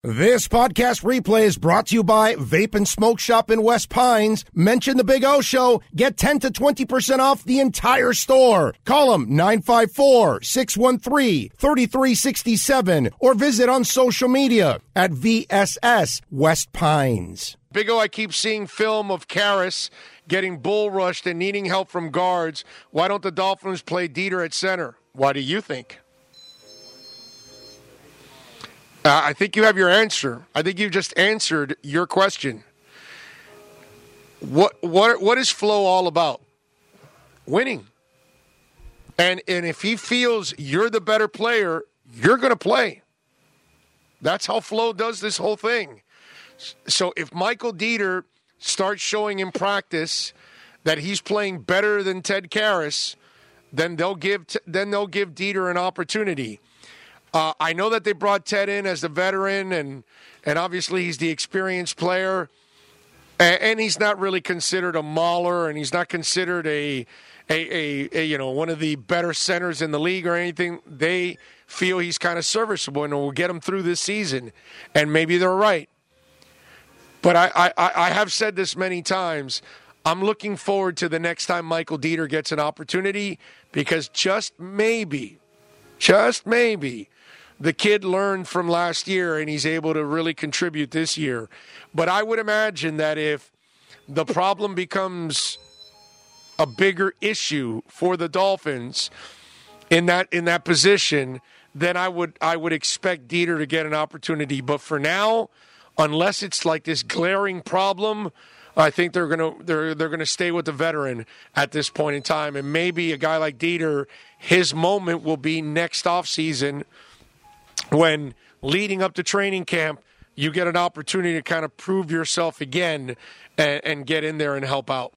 This podcast replay is brought to you by Vape and Smoke Shop in West Pines. Mention the Big O Show. Get 10 to 20% off the entire store. Call them 954-613-3367 or visit on social media at VSS West Pines. Big O, I keep seeing film of Karras getting bull rushed and needing help from guards. Why don't the Dolphins play Dieter at center? Why do you think? I think you have your answer. I think you've just answered your question. What is Flo all about? Winning. And if he feels you're the better player, you're going to play. That's how Flo does this whole thing. So if Michael Dieter starts showing in practice that he's playing better than Ted Karras, then they'll give Dieter an opportunity. I know that they brought Ted in as the veteran, and obviously he's the experienced player, and he's not really considered a mauler, and he's not considered a one of the better centers in the league or anything. They feel he's kind of serviceable and will get him through this season, and maybe they're right. But I have said this many times. I'm looking forward to the next time Michael Dieter gets an opportunity, because just maybe, the kid learned from last year and he's able to really contribute this year. But I would imagine that if the problem becomes a bigger issue for the Dolphins in that position, then I would expect Dieter to get an opportunity. But for now, unless it's like this glaring problem, I think they're gonna stay with the veteran at this point in time. And maybe a guy like Dieter, his moment will be next offseason, when leading up to training camp, you get an opportunity to kind of prove yourself again and get in there and help out.